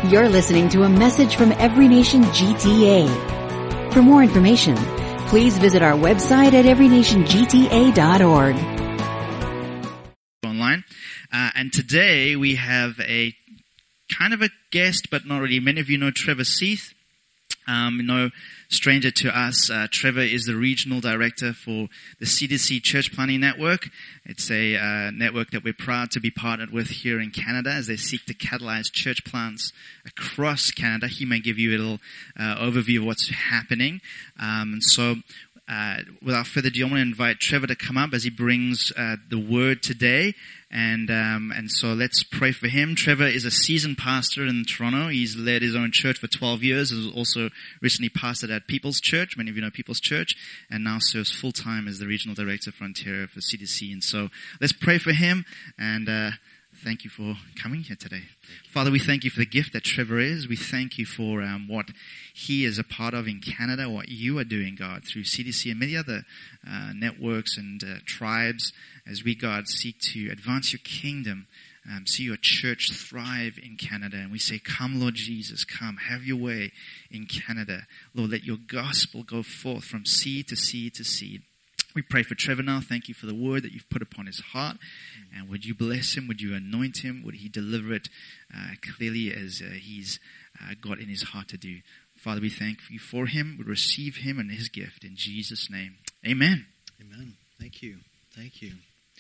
You're listening to a message from Every Nation GTA. For more information, please visit our website at everynationgta.org. Online. And today we have a kind of a guest, but not really. Many of you know Trevor Seath. No stranger to us. Trevor is the regional director for the C2C Church Planting Network. It's a network that we're proud to be partnered with here in Canada as they seek to catalyze church plants across Canada. He may give you a little overview of what's happening. Without further ado, I want to invite Trevor to come up as he brings the word today. And so let's pray for him. Trevor is a seasoned pastor in Toronto. He's led his own church for 12 years. He was also recently pastored at People's Church. Many of you know People's Church. And now serves full-time as the regional director for Ontario for C2C. And so let's pray for him. And thank you for coming here today. Father, we thank you for the gift that Trevor is. We thank you for what he is a part of in Canada, what you are doing, God, through C2C and many other networks and tribes as we, God, seek to advance your kingdom, see your church thrive in Canada. And we say, come, Lord Jesus, come, have your way in Canada. Lord, let your gospel go forth from seed to seed to seed. We pray for Trevor now. Thank you for the word that you've put upon his heart. And would you bless him? Would you anoint him? Would he deliver it clearly as he's got in his heart to do? Father, we thank you for him. We receive him and his gift in Jesus' name. Amen. Amen. Thank you. Thank you.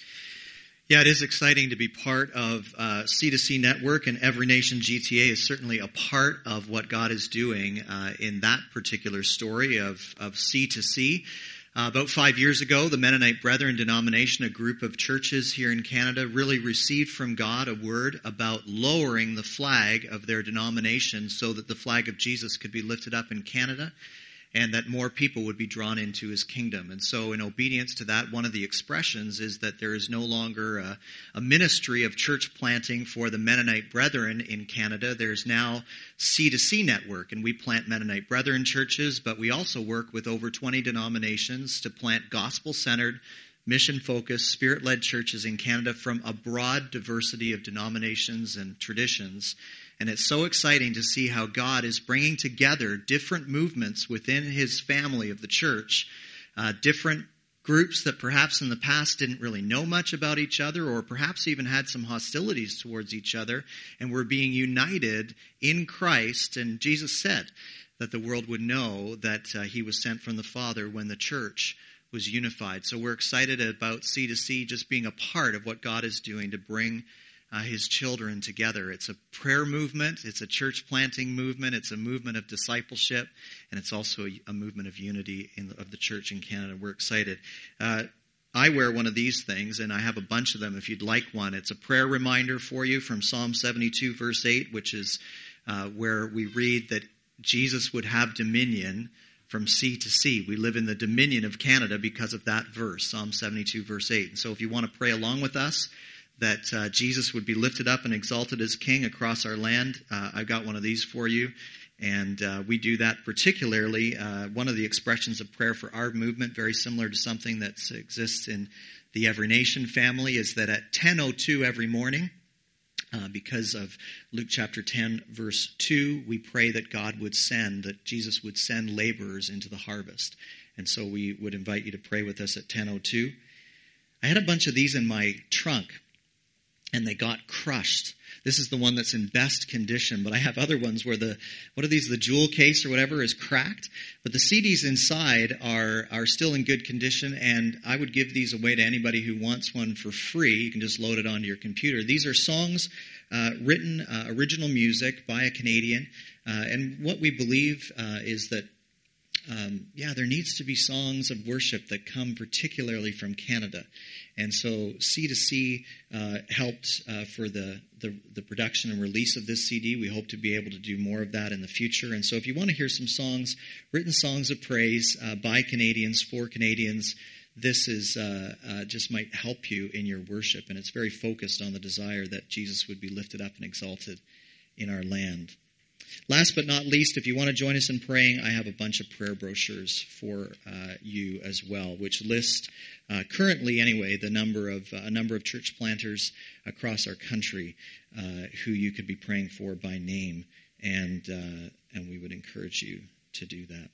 Yeah, it is exciting to be part of C2C Network, and Every Nation GTA is certainly a part of what God is doing in that particular story of C2C. About 5 years ago, the Mennonite Brethren denomination, a group of churches here in Canada, really received from God a word about lowering the flag of their denomination so that the flag of Jesus could be lifted up in Canada and that more people would be drawn into his kingdom. And so in obedience to that, one of the expressions is that there is no longer a ministry of church planting for the Mennonite Brethren in Canada. There's now C2C Network, and we plant Mennonite Brethren churches, but we also work with over 20 denominations to plant gospel-centered, mission-focused, spirit-led churches in Canada from a broad diversity of denominations and traditions. And it's so exciting to see how God is bringing together different movements within his family of the church, different groups that perhaps in the past didn't really know much about each other or perhaps even had some hostilities towards each other, and were being united in Christ. And Jesus said that the world would know that he was sent from the Father when the church was unified. So we're excited about C2C just being a part of what God is doing to bring his children together. It's a prayer movement. It's a church planting movement. It's a movement of discipleship. And it's also a movement of unity of the church in Canada. We're excited. I wear one of these things, and I have a bunch of them if you'd like one. It's a prayer reminder for you from Psalm 72, verse 8, which is where we read that Jesus would have dominion from sea to sea. We live in the dominion of Canada because of that verse, Psalm 72, verse 8. And so if you want to pray along with us, that Jesus would be lifted up and exalted as King across our land, I've got one of these for you. And we do that particularly. One of the expressions of prayer for our movement, very similar to something that exists in the Every Nation family, is that at 10:02 every morning, because of Luke chapter 10, verse 2, we pray that Jesus would send laborers into the harvest. And so we would invite you to pray with us at 10:02. I had a bunch of these in my trunk, and they got crushed. This is the one that's in best condition, but I have other ones where the jewel case or whatever is cracked, but the CDs inside are still in good condition, and I would give these away to anybody who wants one for free. You can just load it onto your computer. These are songs written, original music by a Canadian, and what we believe is that there needs to be songs of worship that come particularly from Canada. And so C2C helped for the production and release of this CD. We hope to be able to do more of that in the future. And so if you want to hear some songs, written songs of praise by Canadians, for Canadians, this is just might help you in your worship. And it's very focused on the desire that Jesus would be lifted up and exalted in our land. Last but not least, if you want to join us in praying, I have a bunch of prayer brochures for you as well, which list currently, anyway, a number of church planters across our country who you could be praying for by name. and we would encourage you to do that.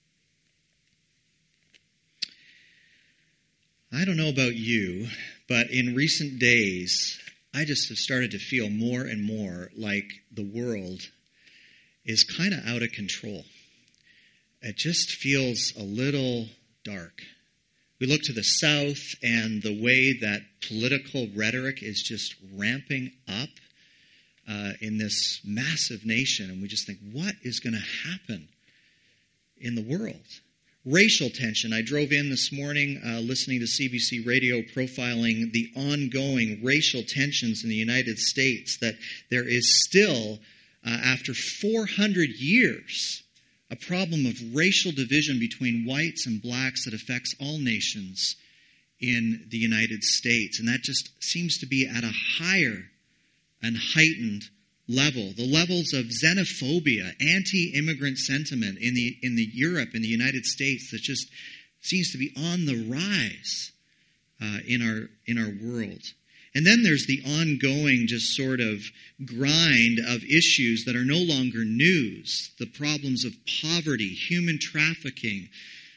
I don't know about you, but in recent days, I just have started to feel more and more like the world is kind of out of control. It just feels a little dark. We look to the south, and the way that political rhetoric is just ramping up in this massive nation, and we just think, what is going to happen in the world? Racial tension. I drove in this morning listening to CBC Radio profiling the ongoing racial tensions in the United States, that there is still, after 400 years, a problem of racial division between whites and blacks that affects all nations in the United States. And that just seems to be at a higher and heightened level. The levels of xenophobia, anti-immigrant sentiment in the Europe, in the United States, that just seems to be on the rise in our world. And then there's the ongoing just sort of grind of issues that are no longer news. The problems of poverty, human trafficking,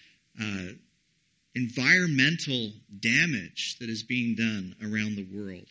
environmental damage that is being done around the world.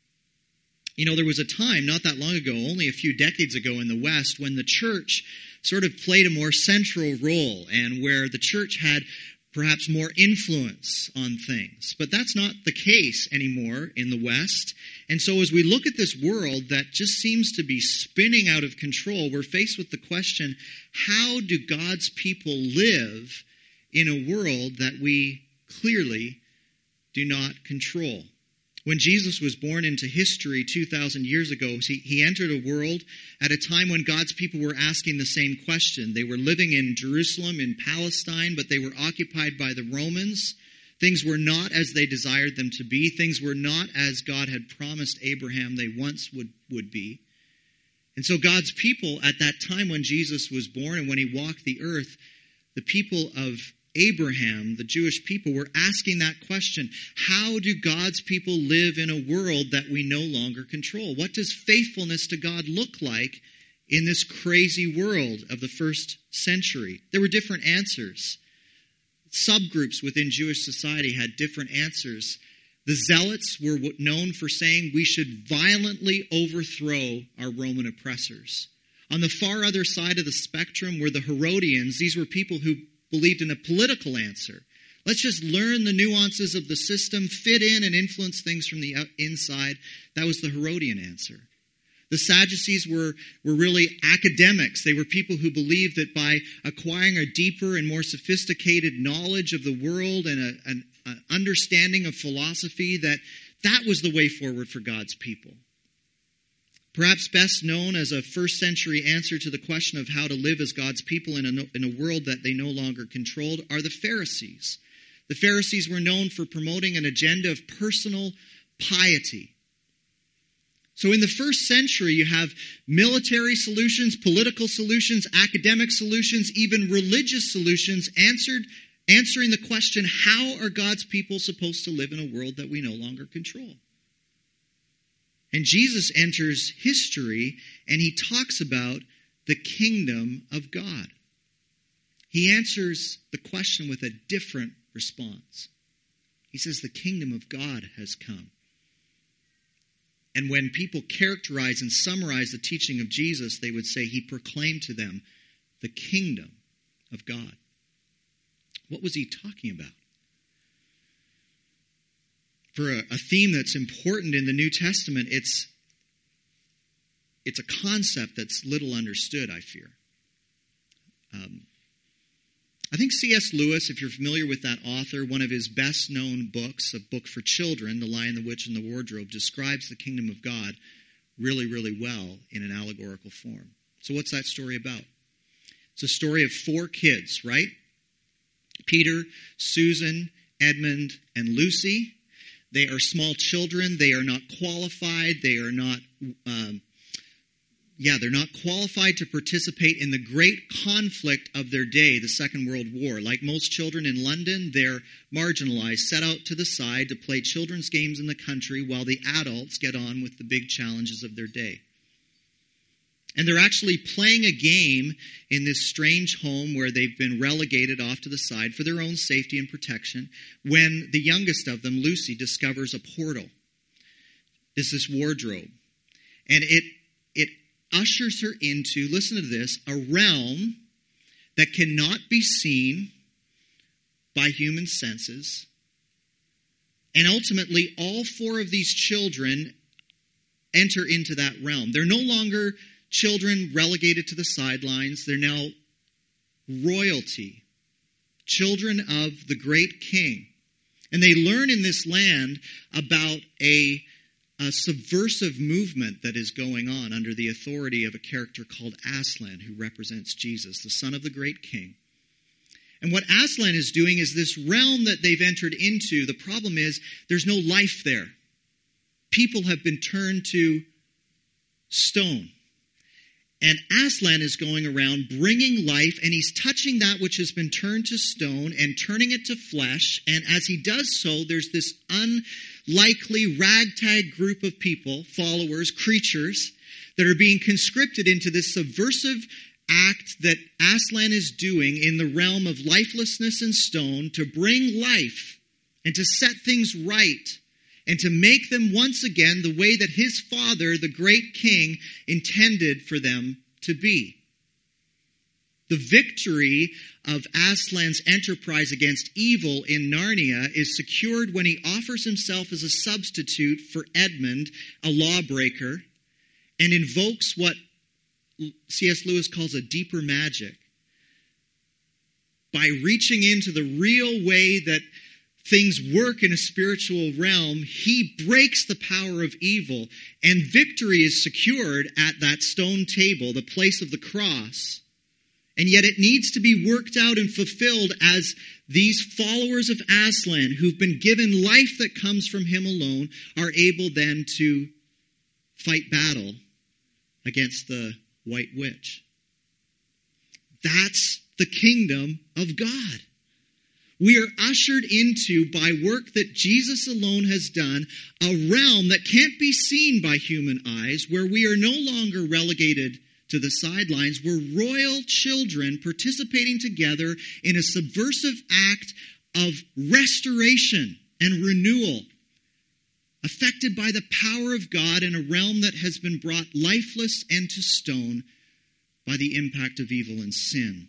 You know, there was a time not that long ago, only a few decades ago in the West, when the church sort of played a more central role and where the church had perhaps more influence on things. But that's not the case anymore in the West. And so as we look at this world that just seems to be spinning out of control, we're faced with the question, how do God's people live in a world that we clearly do not control? When Jesus was born into history 2,000 years ago, he entered a world at a time when God's people were asking the same question. They were living in Jerusalem, in Palestine, but they were occupied by the Romans. Things were not as they desired them to be. Things were not as God had promised Abraham they once would be. And so God's people at that time when Jesus was born and when he walked the earth, the people of Abraham, the Jewish people, were asking that question. How do God's people live in a world that we no longer control? What does faithfulness to God look like in this crazy world of the first century? There were different answers. Subgroups within Jewish society had different answers. The Zealots were known for saying we should violently overthrow our Roman oppressors. On the far other side of the spectrum were the Herodians. These were people who believed in a political answer. Let's just learn the nuances of the system, fit in and influence things from the inside. That was the Herodian answer. The Sadducees were really academics. They were people who believed that by acquiring a deeper and more sophisticated knowledge of the world and an understanding of philosophy, that was the way forward for God's people. Perhaps best known as a first century answer to the question of how to live as God's people in a world that they no longer controlled are the Pharisees. The Pharisees were known for promoting an agenda of personal piety. So in the first century, you have military solutions, political solutions, academic solutions, even religious solutions answering the question, how are God's people supposed to live in a world that we no longer control? And Jesus enters history and he talks about the kingdom of God. He answers the question with a different response. He says the kingdom of God has come. And when people characterize and summarize the teaching of Jesus, they would say he proclaimed to them the kingdom of God. What was he talking about? For a theme that's important in the New Testament, it's a concept that's little understood, I fear. I think C.S. Lewis, if you're familiar with that author, one of his best-known books, a book for children, The Lion, the Witch, and the Wardrobe, describes the kingdom of God really, really well in an allegorical form. So what's that story about? It's a story of 4 kids, right? Peter, Susan, Edmund, and Lucy. They are small children. They are not qualified. They're not qualified to participate in the great conflict of their day, the Second World War. Like most children in London, they're marginalized, set out to the side to play children's games in the country while the adults get on with the big challenges of their day. And they're actually playing a game in this strange home where they've been relegated off to the side for their own safety and protection when the youngest of them, Lucy, discovers a portal. It's this wardrobe. And it ushers her into, listen to this, a realm that cannot be seen by human senses. And ultimately, all four of these children enter into that realm. They're no longer children relegated to the sidelines. They're now royalty, children of the great king. And they learn in this land about a subversive movement that is going on under the authority of a character called Aslan, who represents Jesus, the son of the great king. And what Aslan is doing is this realm that they've entered into, the problem is there's no life there. People have been turned to stone. And Aslan is going around bringing life, and he's touching that which has been turned to stone and turning it to flesh. And as he does so, there's this unlikely ragtag group of people, followers, creatures, that are being conscripted into this subversive act that Aslan is doing in the realm of lifelessness and stone to bring life and to set things right and to make them once again the way that his father, the great king, intended for them to be. The victory of Aslan's enterprise against evil in Narnia is secured when he offers himself as a substitute for Edmund, a lawbreaker, and invokes what C.S. Lewis calls a deeper magic. By reaching into the real way that things work in a spiritual realm, he breaks the power of evil, and victory is secured at that stone table, the place of the cross. And yet it needs to be worked out and fulfilled as these followers of Aslan, who've been given life that comes from him alone, are able then to fight battle against the White Witch. That's the kingdom of God. We are ushered into, by work that Jesus alone has done, a realm that can't be seen by human eyes, where we are no longer relegated to the sidelines. We're royal children participating together in a subversive act of restoration and renewal, affected by the power of God in a realm that has been brought lifeless and to stone by the impact of evil and sin.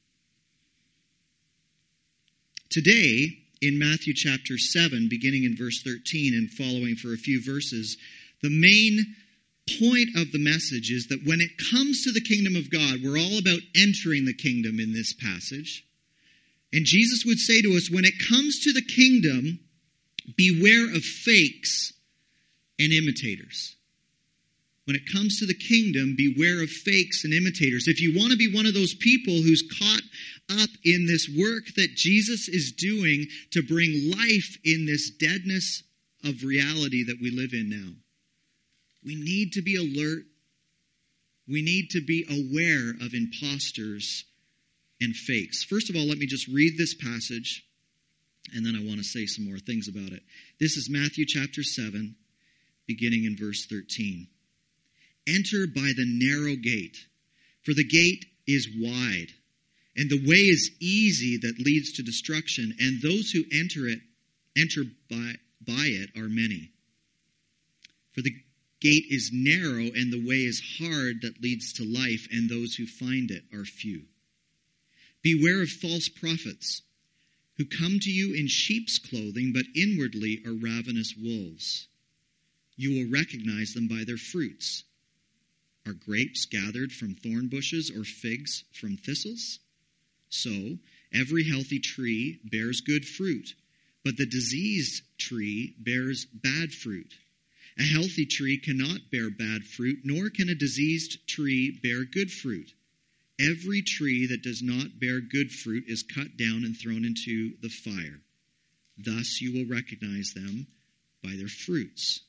Today, in Matthew chapter 7, beginning in verse 13 and following for a few verses, the main point of the message is that when it comes to the kingdom of God, we're all about entering the kingdom in this passage. And Jesus would say to us, when it comes to the kingdom, beware of fakes and imitators. When it comes to the kingdom, beware of fakes and imitators. If you want to be one of those people who's caught up in this work that Jesus is doing to bring life in this deadness of reality that we live in now, we need to be alert. We need to be aware of imposters and fakes. First of all, let me just read this passage, and then I want to say some more things about it. This is Matthew chapter 7, beginning in verse 13. Enter by the narrow gate, for the gate is wide, and the way is easy that leads to destruction, and those who enter by it are many. For the gate is narrow, and the way is hard that leads to life, and those who find it are few. Beware of false prophets, who come to you in sheep's clothing, but inwardly are ravenous wolves. You will recognize them by their fruits. Are grapes gathered from thorn bushes or figs from thistles? So, every healthy tree bears good fruit, but the diseased tree bears bad fruit. A healthy tree cannot bear bad fruit, nor can a diseased tree bear good fruit. Every tree that does not bear good fruit is cut down and thrown into the fire. Thus you will recognize them by their fruits.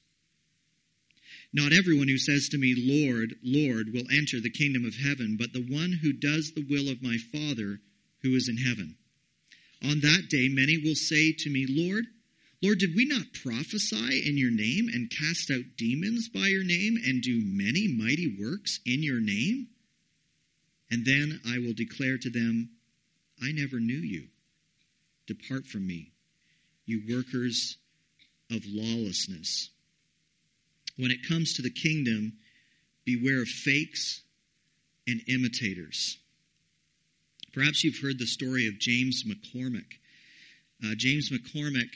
Not everyone who says to me, Lord, Lord, will enter the kingdom of heaven, but the one who does the will of my Father who is in heaven. On that day, many will say to me, Lord, Lord, did we not prophesy in your name and cast out demons by your name and do many mighty works in your name? And then I will declare to them, I never knew you. Depart from me, you workers of lawlessness. When it comes to the kingdom, beware of fakes and imitators. Perhaps you've heard the story of James McCormick. James McCormick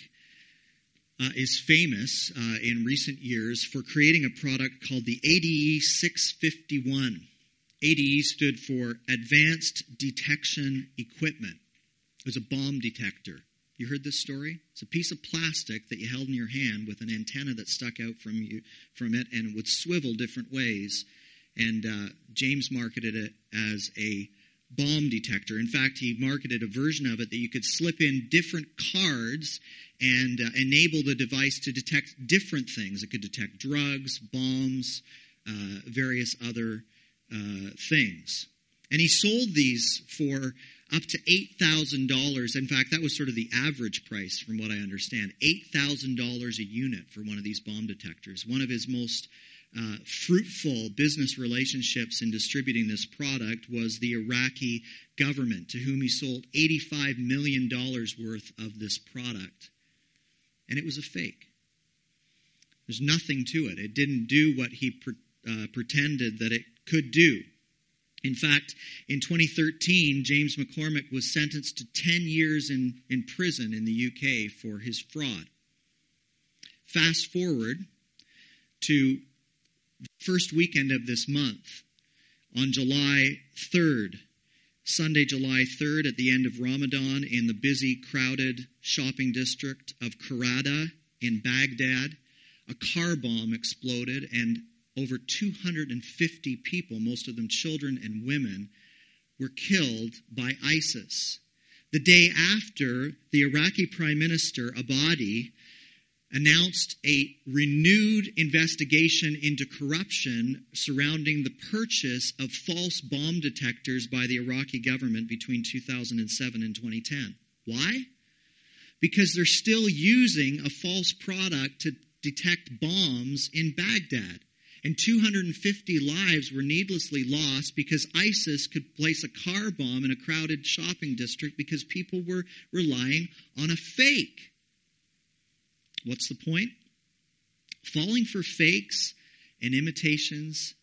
is famous in recent years for creating a product called the ADE 651. ADE stood for Advanced Detection Equipment. It was a bomb detector. You heard this story? It's a piece of plastic that you held in your hand with an antenna that stuck out from it, and it would swivel different ways. And James marketed it as a bomb detector. In fact, he marketed a version of it that you could slip in different cards and enable the device to detect different things. It could detect drugs, bombs, various other things. And he sold these for up to $8,000. In fact, that was sort of the average price from what I understand. $8,000 a unit for one of these bomb detectors. One of his most fruitful business relationships in distributing this product was the Iraqi government, to whom he sold $85 million worth of this product. And it was a fake. There's nothing to it. It didn't do what he pretended that it could do. In fact, in 2013, James McCormick was sentenced to 10 years in prison in the UK for his fraud. Fast forward to the first weekend of this month, on July 3rd, Sunday, July 3rd, at the end of Ramadan, in the busy, crowded shopping district of Karada in Baghdad, a car bomb exploded and over 250 people, most of them children and women, were killed by ISIS. The day after, the Iraqi Prime Minister, Abadi, announced a renewed investigation into corruption surrounding the purchase of false bomb detectors by the Iraqi government between 2007 and 2010. Why? Because they're still using a false product to detect bombs in Baghdad. And 250 lives were needlessly lost because ISIS could place a car bomb in a crowded shopping district because people were relying on a fake. What's the point? Falling for fakes and imitations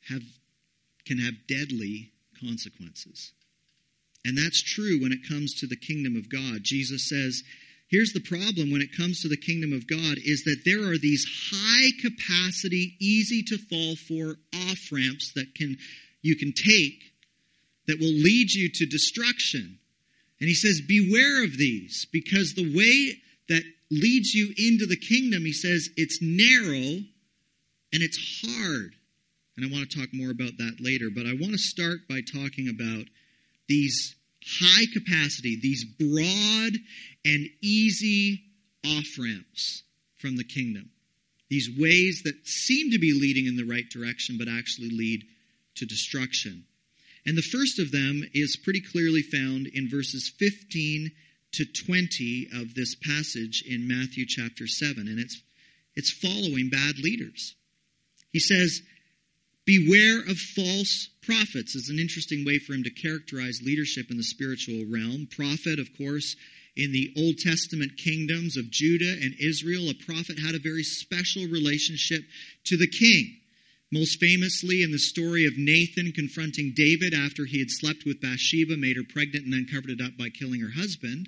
can have deadly consequences. And that's true when it comes to the kingdom of God. Jesus says, here's the problem when it comes to the kingdom of God is that there are these high capacity, easy to fall for off-ramps that you can take that will lead you to destruction. And he says, beware of these, because the way that leads you into the kingdom, he says, it's narrow and it's hard. And I want to talk more about that later, but I want to start by talking about these high capacity, these broad and easy off-ramps from the kingdom. These ways that seem to be leading in the right direction, but actually lead to destruction. And the first of them is pretty clearly found in verses 15 to 20 of this passage in Matthew chapter 7. And it's following bad leaders. He says, beware of false prophets. Is an interesting way for him to characterize leadership in the spiritual realm. Prophet, of course, in the Old Testament kingdoms of Judah and Israel, a prophet had a very special relationship to the king. Most famously in the story of Nathan confronting David after he had slept with Bathsheba, made her pregnant, and then covered it up by killing her husband.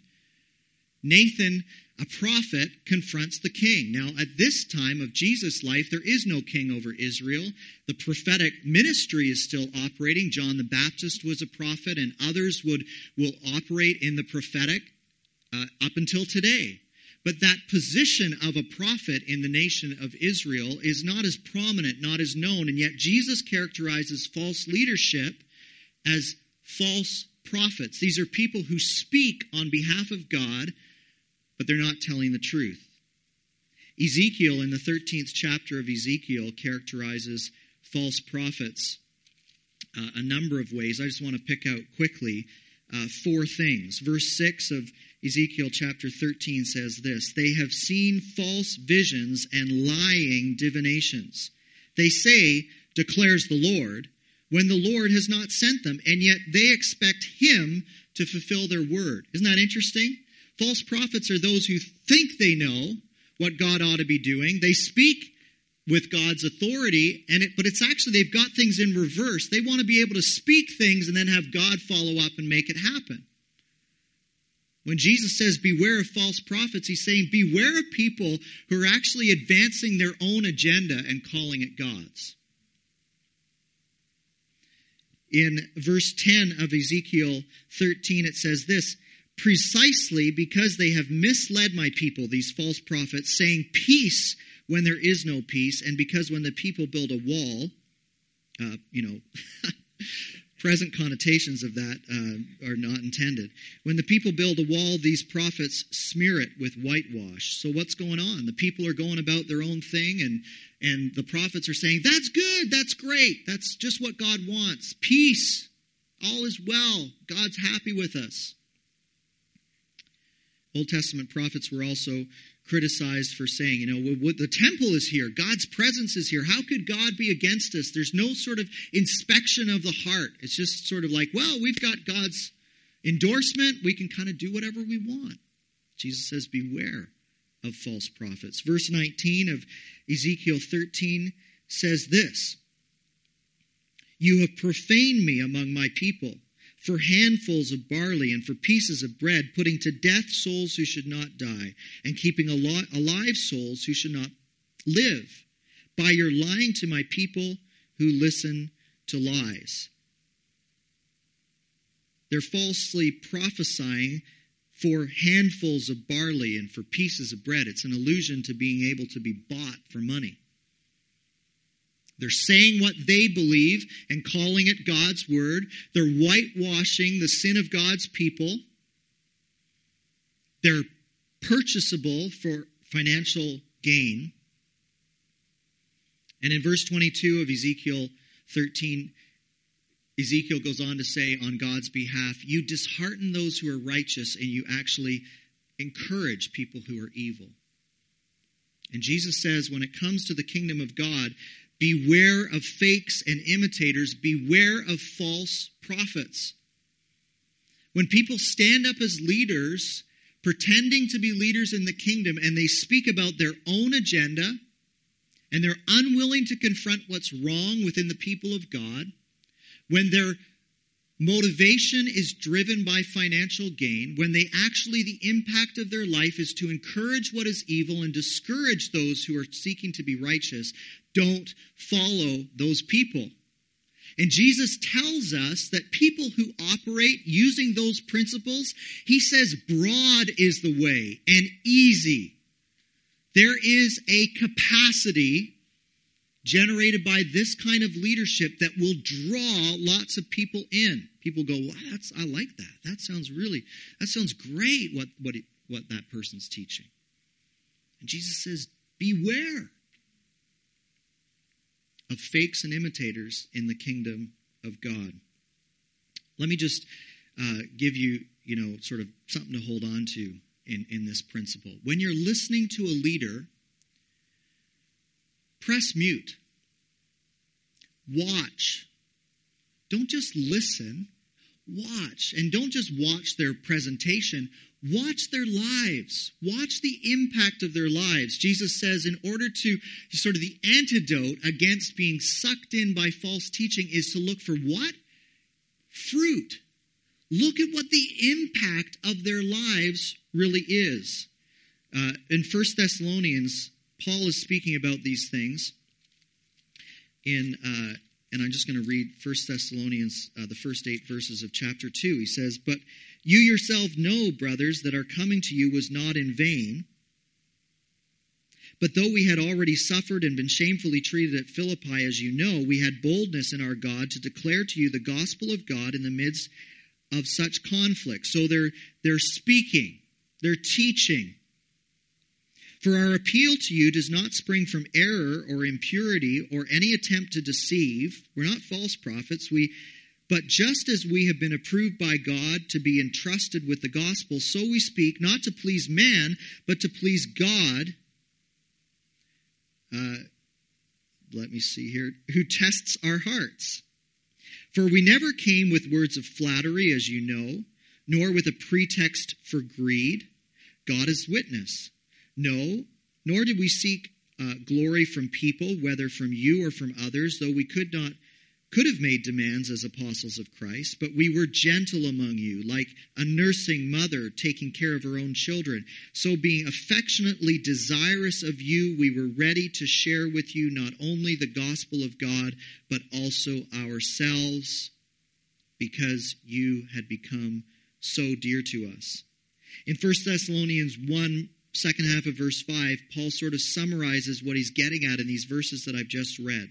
Nathan, a prophet, confronts the king. Now, at this time of Jesus' life, there is no king over Israel. The prophetic ministry is still operating. John the Baptist was a prophet, and others will operate in the prophetic up until today. But that position of a prophet in the nation of Israel is not as prominent, not as known, and yet Jesus characterizes false leadership as false prophets. These are people who speak on behalf of God, but they're not telling the truth. Ezekiel, in the 13th chapter of Ezekiel, characterizes false prophets a number of ways. I just want to pick out quickly 4 things. Verse 6 of Ezekiel chapter 13 says this: "They have seen false visions and lying divinations. They say, 'declares the Lord,' when the Lord has not sent them, and yet they expect him to fulfill their word." Isn't that interesting? False prophets are those who think they know what God ought to be doing. They speak with God's authority, but it's actually, they've got things in reverse. They want to be able to speak things and then have God follow up and make it happen. When Jesus says beware of false prophets, he's saying beware of people who are actually advancing their own agenda and calling it God's. In verse 10 of Ezekiel 13, it says this: "Precisely because they have misled my people, these false prophets, saying peace when there is no peace, and because when the people build a wall," present connotations of that are not intended. "When the people build a wall, these prophets smear it with whitewash." So what's going on? The people are going about their own thing, and the prophets are saying, "That's good, that's great, that's just what God wants. Peace, all is well, God's happy with us." Old Testament prophets were also criticized for saying, the temple is here, God's presence is here. How could God be against us? There's no sort of inspection of the heart. It's just sort of like, well, we've got God's endorsement. We can kind of do whatever we want. Jesus says, beware of false prophets. Verse 19 of Ezekiel 13 says this: "You have profaned me among my people for handfuls of barley and for pieces of bread, putting to death souls who should not die, and keeping alive souls who should not live, by your lying to my people who listen to lies." They're falsely prophesying for handfuls of barley and for pieces of bread. It's an allusion to being able to be bought for money. They're saying what they believe and calling it God's word. They're whitewashing the sin of God's people. They're purchasable for financial gain. And in verse 22 of Ezekiel 13, Ezekiel goes on to say on God's behalf, "You dishearten those who are righteous, and you actually encourage people who are evil." And Jesus says when it comes to the kingdom of God, beware of fakes and imitators. Beware of false prophets. When people stand up as leaders, pretending to be leaders in the kingdom, and they speak about their own agenda, and they're unwilling to confront what's wrong within the people of God, when their motivation is driven by financial gain, when the impact of their life is to encourage what is evil and discourage those who are seeking to be righteous, don't follow those people. And Jesus tells us that people who operate using those principles, he says broad is the way and easy. There is a capacity generated by this kind of leadership that will draw lots of people in. People go, well, I like that. That sounds great what that person's teaching. And Jesus says, beware of fakes and imitators in the kingdom of God. Let me just give you, sort of something to hold on to in this principle. When you're listening to a leader, press mute. Watch. Don't just listen. Watch. And don't just watch their presentation. Watch their lives. Watch the impact of their lives. Jesus says in order to, sort of the antidote against being sucked in by false teaching is to look for what? Fruit. Look at what the impact of their lives really is. In 1 Thessalonians, Paul is speaking about these things. And I'm just going to read 1 Thessalonians, the first 8 verses of chapter 2. He says, "But you yourself know, brothers, that our coming to you was not in vain. But though we had already suffered and been shamefully treated at Philippi, as you know, we had boldness in our God to declare to you the gospel of God in the midst of such conflict." So they're speaking, they're teaching. "For our appeal to you does not spring from error or impurity or any attempt to deceive." We're not false prophets. But just as we have been approved by God to be entrusted with the gospel, so we speak, not to please man, but to please God. Let me see here. Who tests our hearts. For we never came with words of flattery, as you know, nor with a pretext for greed. God is witness. No, nor did we seek glory from people, whether from you or from others, though we could have made demands as apostles of Christ, but we were gentle among you, like a nursing mother taking care of her own children. So being affectionately desirous of you, we were ready to share with you not only the gospel of God, but also ourselves, because you had become so dear to us. In 1 Thessalonians 1, second half of verse 5, Paul sort of summarizes what he's getting at in these verses that I've just read.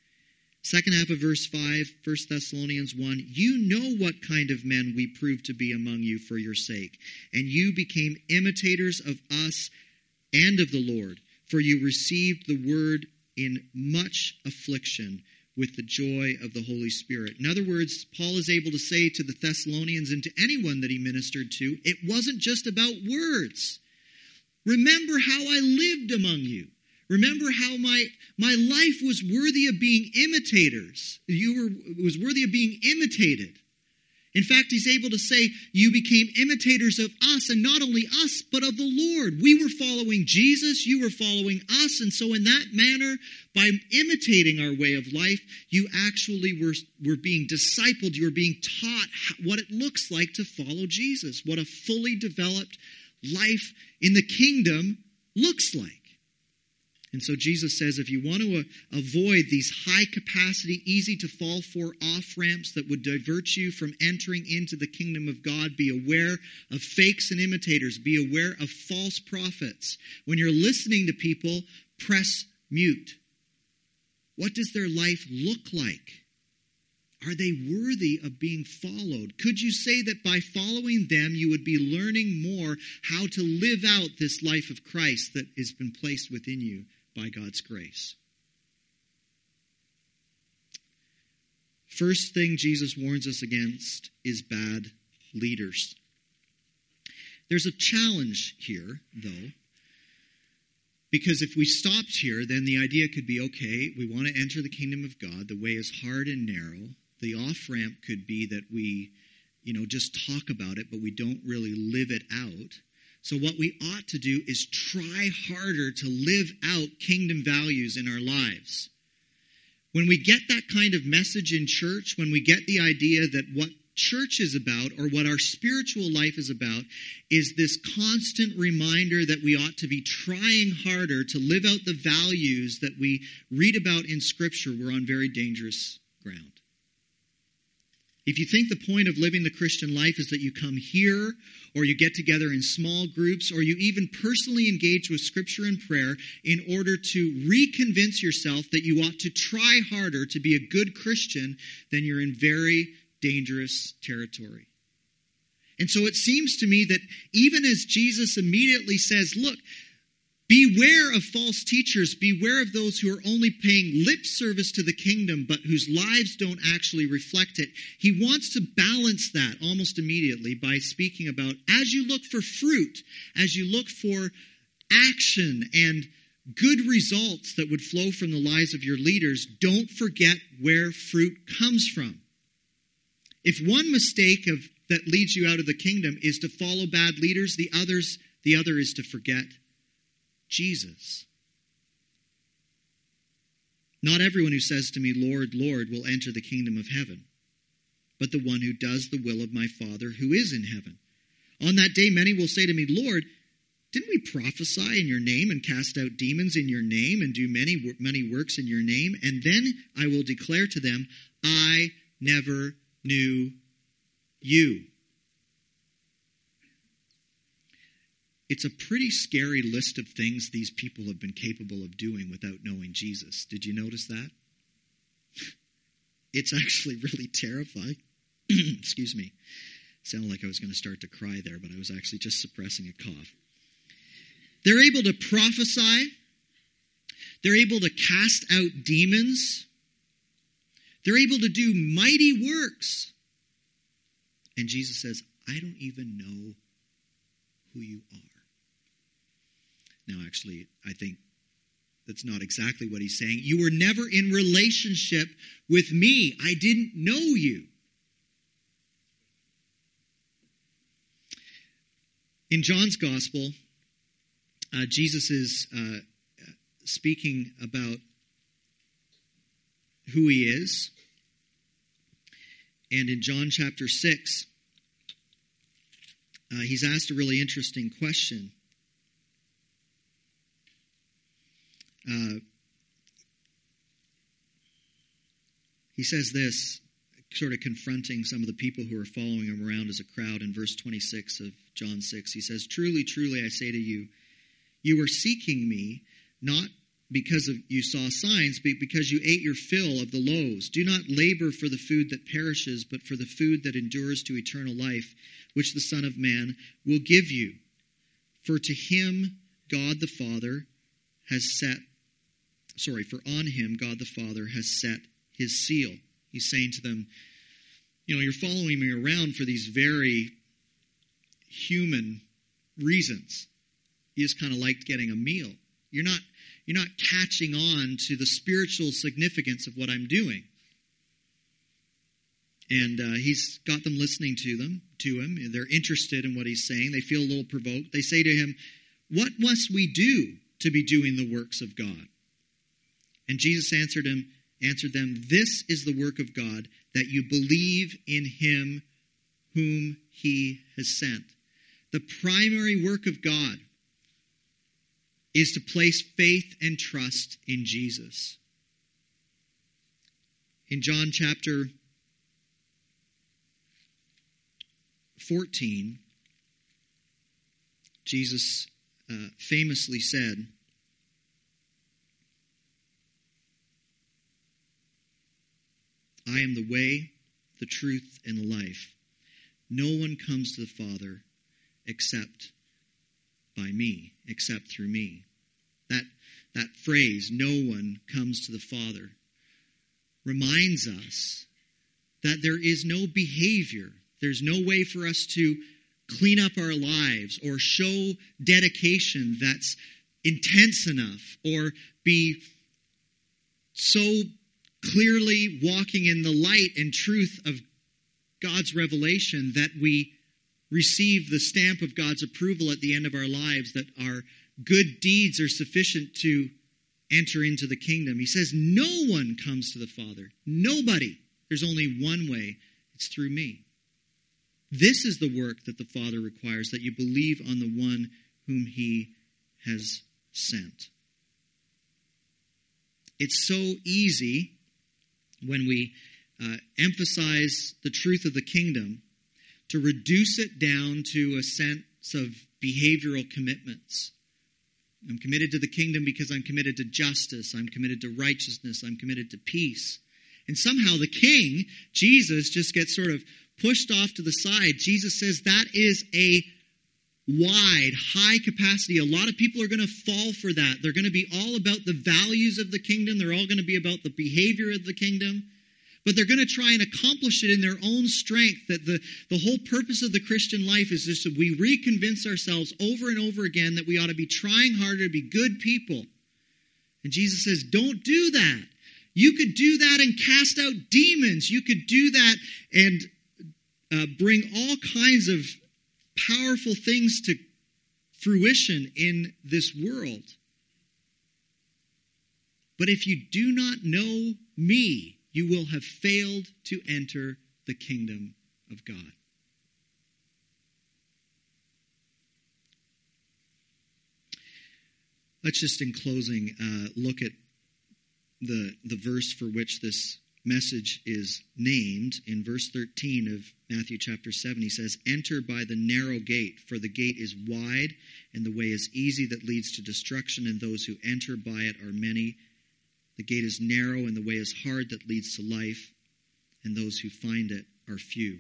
Second half of verse 5, 1 Thessalonians 1, you know what kind of men we proved to be among you for your sake, and you became imitators of us and of the Lord, for you received the word in much affliction with the joy of the Holy Spirit. In other words, Paul is able to say to the Thessalonians and to anyone that he ministered to, it wasn't just about words. Remember how I lived among you. Remember how my life was worthy of being imitators. Was worthy of being imitated. In fact, he's able to say, you became imitators of us, and not only us, but of the Lord. We were following Jesus, you were following us, and so in that manner, by imitating our way of life, you actually were being discipled, you were being taught what it looks like to follow Jesus, what a fully developed life in the kingdom looks like. And so Jesus says, if you want to avoid these high-capacity, easy-to-fall-for off-ramps that would divert you from entering into the kingdom of God, be aware of fakes and imitators. Be aware of false prophets. When you're listening to people, press mute. What does their life look like? Are they worthy of being followed? Could you say that by following them, you would be learning more how to live out this life of Christ that has been placed within you by God's grace? First thing Jesus warns us against is bad leaders. There's a challenge here, though, because if we stopped here, then the idea could be, okay, we want to enter the kingdom of God. The way is hard and narrow. The off-ramp could be that we, just talk about it, but we don't really live it out. So what we ought to do is try harder to live out kingdom values in our lives. When we get that kind of message in church, when we get the idea that what church is about or what our spiritual life is about is this constant reminder that we ought to be trying harder to live out the values that we read about in Scripture, we're on very dangerous ground. If you think the point of living the Christian life is that you come here, or you get together in small groups, or you even personally engage with Scripture and prayer in order to reconvince yourself that you ought to try harder to be a good Christian, then you're in very dangerous territory. And so it seems to me that even as Jesus immediately says, look, beware of false teachers, beware of those who are only paying lip service to the kingdom, but whose lives don't actually reflect it. He wants to balance that almost immediately by speaking about, as you look for fruit, as you look for action and good results that would flow from the lives of your leaders, don't forget where fruit comes from. If one mistake that leads you out of the kingdom is to follow bad leaders, the other is to forget Jesus. Not everyone who says to me, Lord, Lord, will enter the kingdom of heaven, but the one who does the will of my Father who is in heaven. On that day, many will say to me, Lord, didn't we prophesy in your name and cast out demons in your name and do many works in your name? And then I will declare to them, I never knew you. It's a pretty scary list of things these people have been capable of doing without knowing Jesus. Did you notice that? It's actually really terrifying. Excuse me. Sounded like I was going to start to cry there, but I was actually just suppressing a cough. They're able to prophesy. They're able to cast out demons. They're able to do mighty works. And Jesus says, I don't even know who you are. Now, actually, I think that's not exactly what he's saying. You were never in relationship with me. I didn't know you. In John's Gospel, Jesus is speaking about who he is. And in John chapter 6, he's asked a really interesting question. He says this, sort of confronting some of the people who are following him around as a crowd in verse 26 of John 6. He says, truly, truly, I say to you, you were seeking me, not because you saw signs, but because you ate your fill of the loaves. Do not labor for the food that perishes, but for the food that endures to eternal life, which the Son of Man will give you. For to him God the Father has set, for on him God the Father has set his seal. He's saying to them, you're following me around for these very human reasons. You just kind of liked getting a meal. You're not catching on to the spiritual significance of what I'm doing. And he's got them listening to him. They're interested in what he's saying. They feel a little provoked. They say to him, what must we do to be doing the works of God? And Jesus answered them, this is the work of God, that you believe in him whom he has sent. The primary work of God is to place faith and trust in Jesus. In John chapter 14, Jesus famously said, I am the way, the truth, and the life. No one comes to the Father except by me, except through me. That phrase, no one comes to the Father, reminds us that there is no behavior. There's no way for us to clean up our lives or show dedication that's intense enough or be so clearly walking in the light and truth of God's revelation that we receive the stamp of God's approval at the end of our lives, that our good deeds are sufficient to enter into the kingdom. He says, no one comes to the Father. Nobody. There's only one way. It's through me. This is the work that the Father requires, that you believe on the one whom he has sent. It's so easy when we emphasize the truth of the kingdom to reduce it down to a sense of behavioral commitments. I'm committed to the kingdom because I'm committed to justice. I'm committed to righteousness. I'm committed to peace. And somehow the king, Jesus, just gets sort of pushed off to the side. Jesus says that is a wide, high capacity. A lot of people are going to fall for that. They're going to be all about the values of the kingdom. They're all going to be about the behavior of the kingdom. But they're going to try and accomplish it in their own strength. That the whole purpose of the Christian life is just that we reconvince ourselves over and over again that we ought to be trying harder to be good people. And Jesus says, don't do that. You could do that and cast out demons. You could do that and bring all kinds of powerful things to fruition in this world. But if you do not know me, you will have failed to enter the kingdom of God. Let's just, in closing, look at the verse for which this message is named. In verse 13 of Matthew chapter 7, he says, enter by the narrow gate, for the gate is wide and the way is easy that leads to destruction, and those who enter by it are many. The gate is narrow and the way is hard that leads to life, and those who find it are few.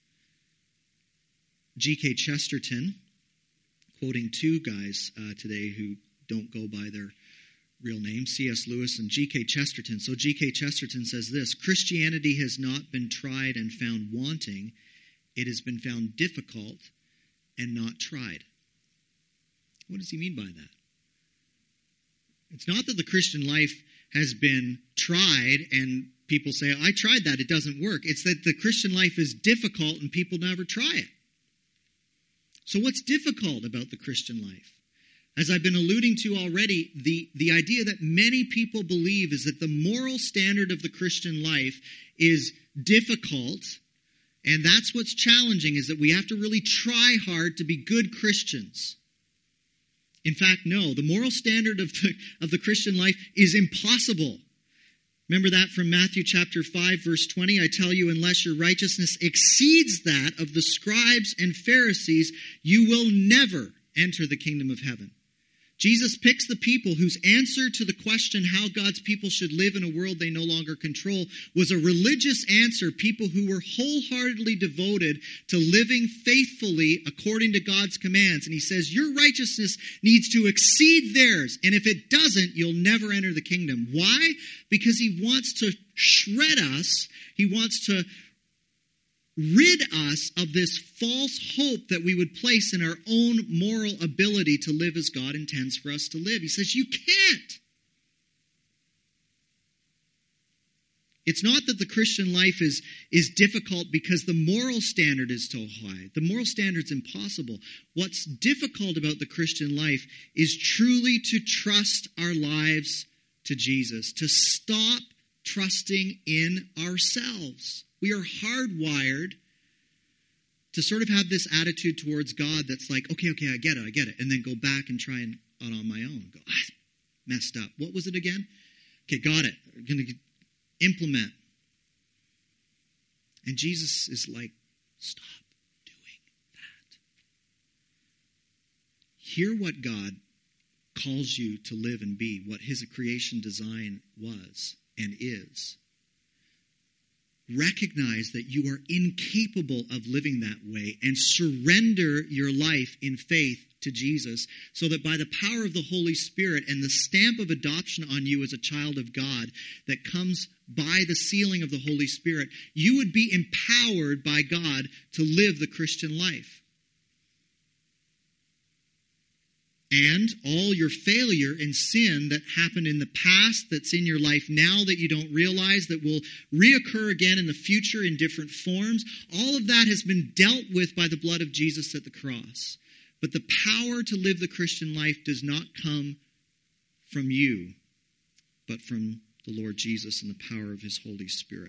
G.K. Chesterton, quoting two guys today who don't go by their real name, C.S. Lewis and G.K. Chesterton. So G.K. Chesterton says this: Christianity has not been tried and found wanting it has been found difficult and not tried. What does he mean by that? It's not that the Christian life has been tried and people say, I tried that, it doesn't work. It's that the Christian life is difficult and people never try it. So what's difficult about the Christian life? As I've been alluding to already, the idea that many people believe is that the moral standard of the Christian life is difficult, and that's what's challenging, is that we have to really try hard to be good Christians. In fact, no, the moral standard of the Christian life is impossible. Remember that from Matthew chapter 5, verse 20? I tell you, unless your righteousness exceeds that of the scribes and Pharisees, you will never enter the kingdom of heaven. Jesus picks the people whose answer to the question how God's people should live in a world they no longer control was a religious answer, people who were wholeheartedly devoted to living faithfully according to God's commands. And he says, your righteousness needs to exceed theirs, and if it doesn't, you'll never enter the kingdom. Why? Because he wants to shred us. He wants to rid us of this false hope that we would place in our own moral ability to live as God intends for us to live. He says, you can't. It's not that the Christian life is difficult because the moral standard is so high. The moral standard's impossible. What's difficult about the Christian life is truly to trust our lives to Jesus, to stop trusting in ourselves. We are hardwired to sort of have this attitude towards God that's like, okay, I get it, and then go back and try and on my own. Go, messed up. What was it again? Okay, got it. We're going to implement. And Jesus is like, stop doing that. Hear what God calls you to live and be, what his creation design was and is. Recognize that you are incapable of living that way and surrender your life in faith to Jesus so that by the power of the Holy Spirit and the stamp of adoption on you as a child of God that comes by the sealing of the Holy Spirit, you would be empowered by God to live the Christian life. And all your failure and sin that happened in the past, that's in your life now that you don't realize, that will reoccur again in the future in different forms, all of that has been dealt with by the blood of Jesus at the cross. But the power to live the Christian life does not come from you, but from the Lord Jesus and the power of his Holy Spirit.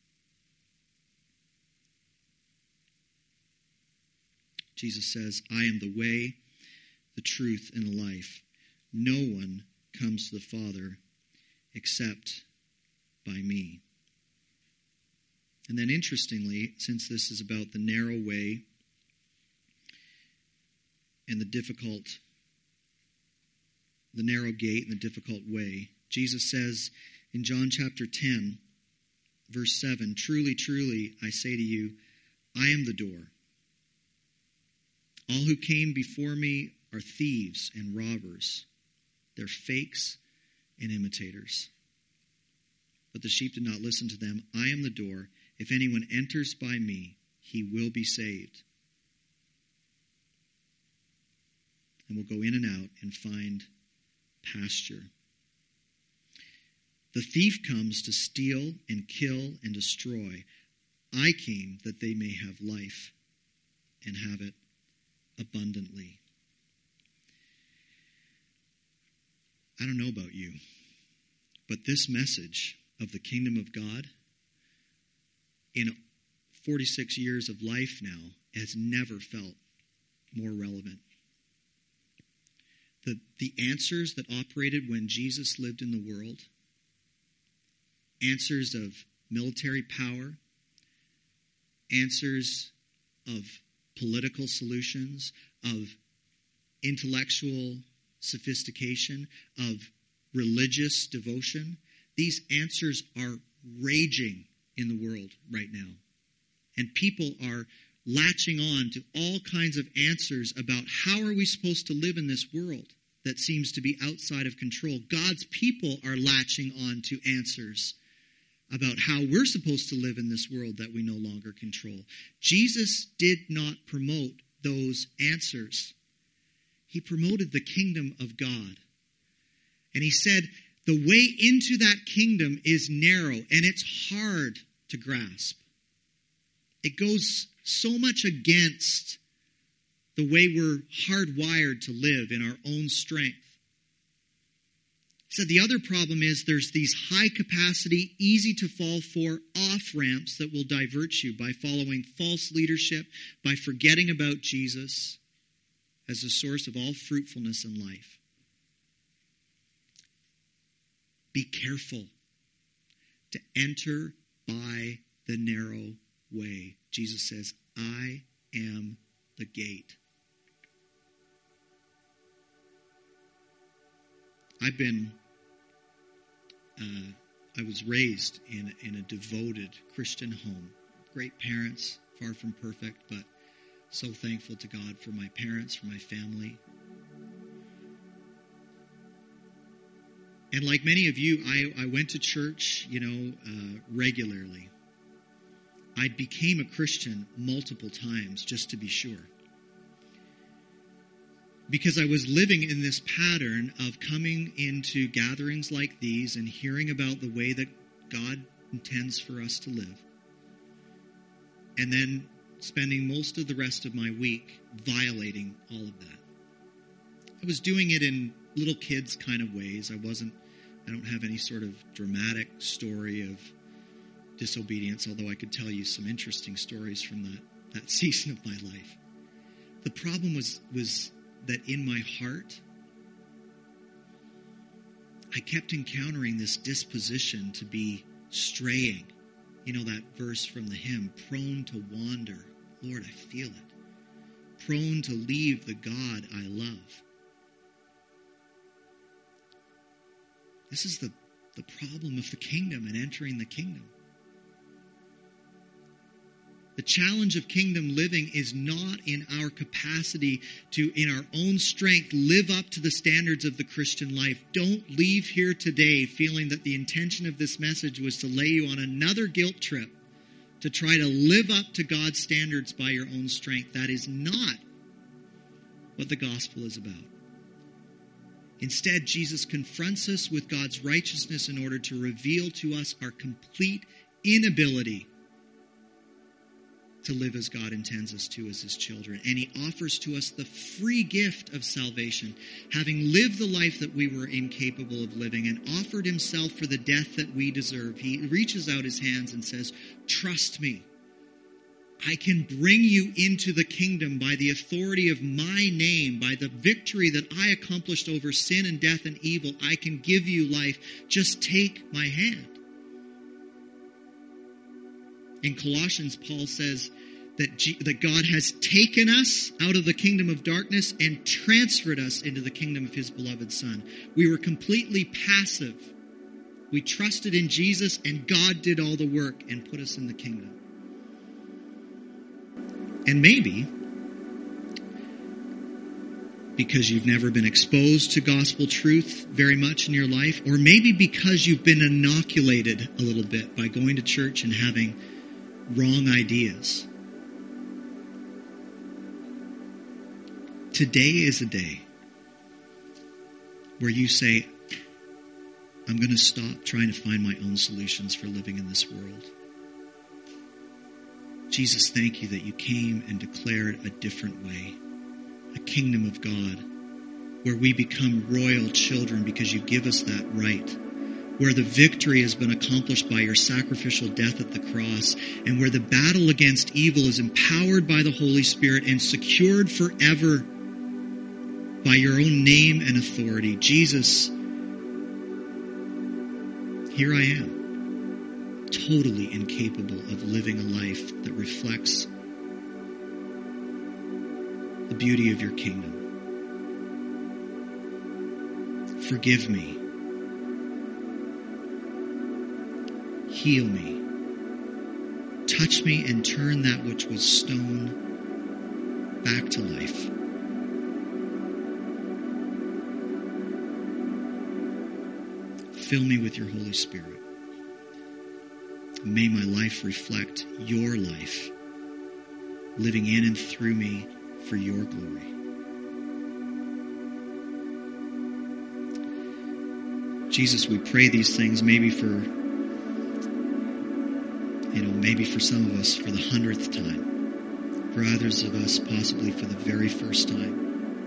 Jesus says, I am the way, the truth, and the life. No one comes to the Father except by me. And then interestingly, since this is about the narrow way and the narrow gate and the difficult way, Jesus says in John chapter 10, verse 7, truly, truly, I say to you, I am the door. All who came before me are thieves and robbers. They're fakes and imitators. But the sheep did not listen to them. I am the door. If anyone enters by me, he will be saved, and will go in and out and find pasture. The thief comes to steal and kill and destroy. I came that they may have life and have it abundantly. I don't know about you, but this message of the kingdom of God in 46 years of life now has never felt more relevant. The answers that operated when Jesus lived in the world, answers of military power, answers of political solutions, of intellectual sophistication, of religious devotion, these answers are raging in the world right now. And people are latching on to all kinds of answers about how are we supposed to live in this world that seems to be outside of control. God's people are latching on to answers about how we're supposed to live in this world that we no longer control. Jesus did not promote those answers. He promoted the kingdom of God. And he said, the way into that kingdom is narrow and it's hard to grasp. It goes so much against the way we're hardwired to live in our own strength. He said the other problem is there's these high capacity, easy to fall for off-ramps that will divert you by following false leadership, by forgetting about Jesus as the source of all fruitfulness in life. Be careful to enter by the narrow way. Jesus says, I am the gate. I was raised in a devoted Christian home. Great parents, far from perfect, but so thankful to God for my parents, for my family. And like many of you, I went to church, regularly. I became a Christian multiple times, just to be sure. Because I was living in this pattern of coming into gatherings like these and hearing about the way that God intends for us to live. And then spending most of the rest of my week violating all of that. I was doing it in little kids kind of ways. I don't have any sort of dramatic story of disobedience, although I could tell you some interesting stories from that season of my life. The problem was that in my heart, I kept encountering this disposition to be straying. You know that verse from the hymn, prone to wander. Lord, I feel it. Prone to leave the God I love. This is the problem of the kingdom and entering the kingdom. The challenge of kingdom living is not in our capacity to, in our own strength, live up to the standards of the Christian life. Don't leave here today feeling that the intention of this message was to lay you on another guilt trip to try to live up to God's standards by your own strength. That is not what the gospel is about. Instead, Jesus confronts us with God's righteousness in order to reveal to us our complete inability to live as God intends us to as his children. And he offers to us the free gift of salvation, having lived the life that we were incapable of living and offered himself for the death that we deserve. He reaches out his hands and says, trust me. I can bring you into the kingdom by the authority of my name, by the victory that I accomplished over sin and death and evil. I can give you life. Just take my hand. In Colossians, Paul says that God has taken us out of the kingdom of darkness and transferred us into the kingdom of his beloved Son. We were completely passive. We trusted in Jesus, and God did all the work and put us in the kingdom. And maybe because you've never been exposed to gospel truth very much in your life, or maybe because you've been inoculated a little bit by going to church and having wrong ideas. Today is a day where you say, I'm going to stop trying to find my own solutions for living in this world. Jesus, thank you that you came and declared a different way, a kingdom of God, where we become royal children because you give us that right, where the victory has been accomplished by your sacrificial death at the cross, and where the battle against evil is empowered by the Holy Spirit and secured forever by your own name and authority. Jesus, here I am, totally incapable of living a life that reflects the beauty of your kingdom. Forgive me. Heal me. Touch me and turn that which was stone back to life. Fill me with your Holy Spirit. May my life reflect your life, living in and through me for your glory. Jesus, we pray these things maybe for some of us for the 100th time, for others of us possibly for the very first time.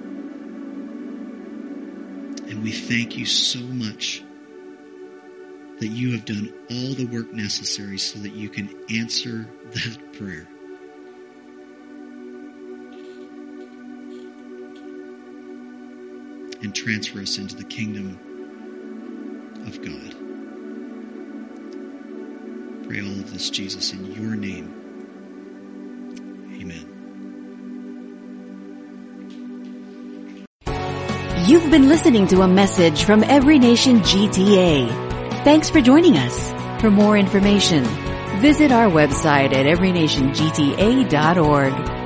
And we thank you so much that you have done all the work necessary so that you can answer that prayer. And transfer us into the kingdom of God. Pray all of this, Jesus, in your name. Amen. You've been listening to a message from Every Nation GTA. Thanks for joining us. For more information, visit our website at everynationgta.org.